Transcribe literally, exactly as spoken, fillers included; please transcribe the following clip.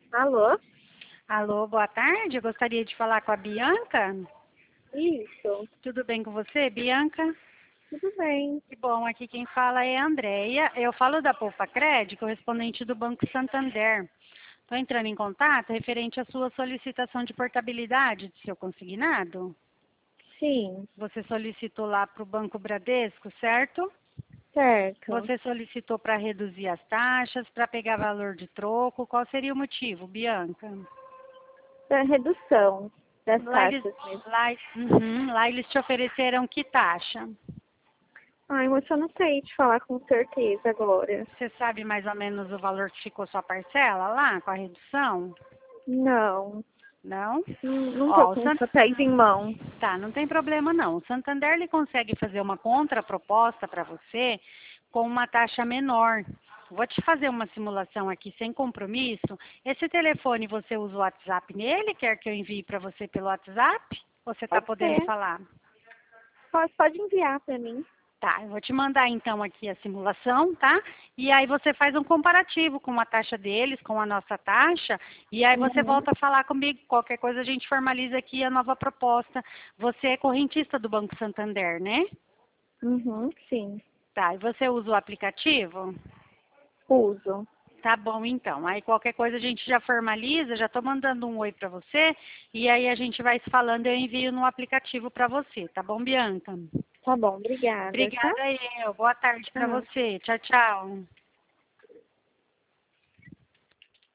Alô? Alô, boa tarde. Eu gostaria de falar com a Bianca. Isso. Tudo bem com você, Bianca? Tudo bem. Que bom, aqui quem fala é a Andréia. Eu falo da Poupa Cred, correspondente do Banco Santander. Estou entrando em contato referente à sua solicitação de portabilidade do seu consignado. Sim, Você solicitou lá para o Banco Bradesco, certo? certo. Você solicitou para reduzir as taxas, para pegar valor de troco. Qual seria o motivo, Bianca? Da redução das Lá eles, taxas mesmo. lá, uhum, lá eles te ofereceram que taxa? Ai, moça, eu não sei te falar com certeza agora. Você sabe mais ou menos o valor que ficou sua parcela lá, com a redução? Não, Não? não, não tô Ó, o com os Sant... papéis em mão. Tá, não tem problema não. O Santander ele consegue fazer uma contraproposta para você com uma taxa menor. Vou te fazer uma simulação aqui sem compromisso. Esse telefone você usa o WhatsApp nele? Quer que eu envie para você pelo WhatsApp? Ou você está Pode podendo ser. falar? Pode, pode enviar para mim. Tá, eu vou te mandar então aqui a simulação, tá? E aí você faz um comparativo com a taxa deles, com a nossa taxa, e aí você Uhum. volta a falar comigo. Qualquer coisa a gente formaliza aqui a nova proposta. Você é correntista do Banco Santander, né? Uhum, sim. Tá, e você usa o aplicativo? Uso. Tá bom, então. Aí qualquer coisa a gente já formaliza, já tô mandando um oi para você, e aí a gente vai se falando, eu envio no aplicativo para você, tá bom, Bianca? Tá bom, obrigada, tá? Obrigada eu. Boa tarde para Tchau. você. Tchau, tchau.